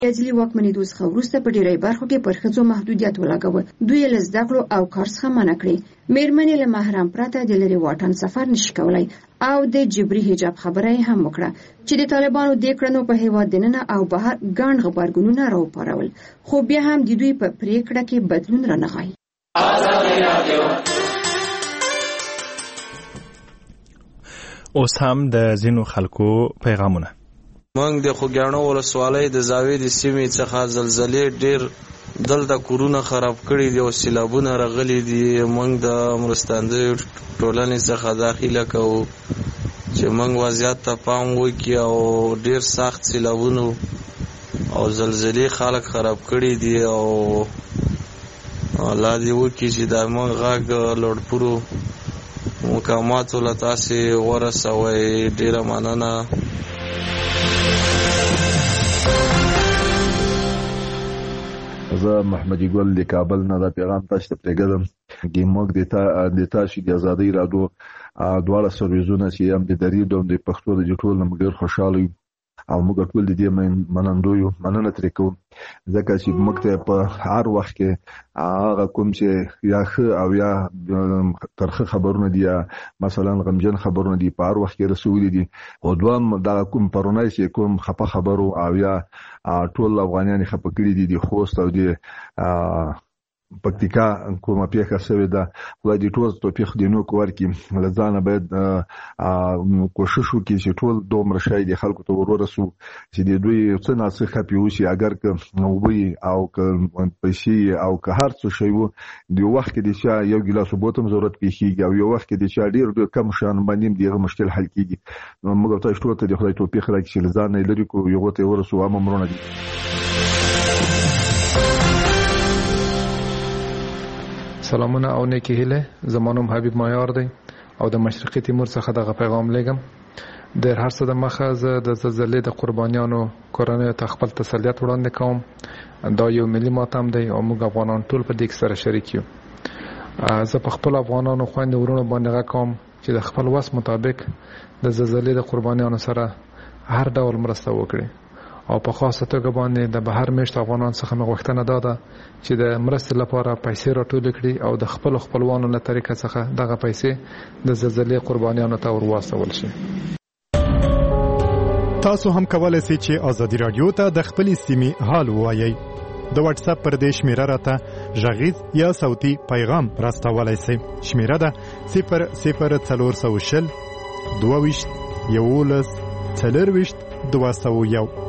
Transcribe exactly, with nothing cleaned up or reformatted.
اجلي واکمنېدو څخه وروسته په ډېری برخو کې پر ښځو محدودیت ولګاوه. دوی له زده کړو او کار څخه منع کړې. مېرمنې له محرم پرته د لرې واټن سفر نشي کولی او د جبري حجاب خبره یې هم وکړه چې د طالبانو د کړنو په هېواد دننه او بهر ګڼ غبرګونونه راوپارول، خو بیا هم د دوی په پریکړه کې بدلون رانغی. اوس هم د ځینو خلکو پیغامونه. موږ د خوږیاڼو ولسوالۍ د زاویې د سیمې څخه زلزلې ډېر دلته کورونه خراب کړي دي او سیلابونه راغلي دي. موږ د مرستندویو ټولنې څخه داخله کوو چې موږ وضعیت ته پام وکړي او ډېر سخت سیلابونه او زلزلې خلک خراب کړي دي او الله دې وکړي چې د موږ غږ لوړپوړو مقاماتو له تاسې ورسوئ. ډېره مننه. زه محمدي ګل د کابل نه دا پیغام تاسو ته پرېږدم چې موږ د تاسو د ازادۍ راډیو دواړه سرویزونه چې هم د دري دوم د پښتو د ټول نه ډېر خوشاله یو او موږ ټول د دې منندوی یو، مننه ترې کوم ځکه چې موږ ته په هر وخت کې هغه کوم چې یا ښه او یا ترخه خبرونه دي یا مثلا غمجن خبرونه دي په هر وخت کې رسولي دي او دوام دا کوم پرونای چې کوم خپه خبرو او یا ټول افغانان خپه کړي دي د خوست او د پکتیکا کومه پیښه شوې ده. خدای دې ټول توفیق دې نو ورکړي. له ځانه باید کوشش وکړي چې ټول دومره شی د خلکو ته ورسو چې د دوی څه نه څه خپي وشي. اگر که وبوي او که پیسې او که هر څه شی وو د وخت کې د چا یو ګیلاس بوتم ضرورت پیښیږي او یو وخت کې د چا ډیر کم شان باندې دغه مشکل حل کیږي. نو موږ تاسو ټول ته د خدای توفیق راکړي چې له ځانه لري کو یو ته ورسو هم مرونه دي. سلامونه او نیکی هیله. زمانم حبیب مایار دی او د مشرقي تیمور څخه دغه پیغام لګم. ډېر هر څه د مخه زه د زلزلې د قربانیانو کورنیو ته خپل تسلیت وړاندې کوم. دا یو ملي ماتم دی او موږ افغانان ټول په دې کې سره شریک یو. زه په خپل افغانانو خویندو ورونو باندې غږ کوم چې د خپل وس مطابق د زلزلې د قربانیانو سره هر ډول مرسته وکړي او په خاصه توګه باندې د بهر میشت افغانان څخه مې غوښتنه داده چې د مرستې لپاره پیسې راټول کړي او د خپل خپلوانو له طریقه څخه دغه پیسې د زلزلې قربانیانو ته ورواستول شي. تاسو هم کولای شئ چې ازادي رادیو ته د خپلې سیمې حال ووایئ. د واتس اپ پر دې شمیره راته غږیز یا صوتي پیغام راستولای شئ. شمیره ده صفر صفر څلور سوه شل دوه ویشت یولس څلور ویشت دوه سوه یو.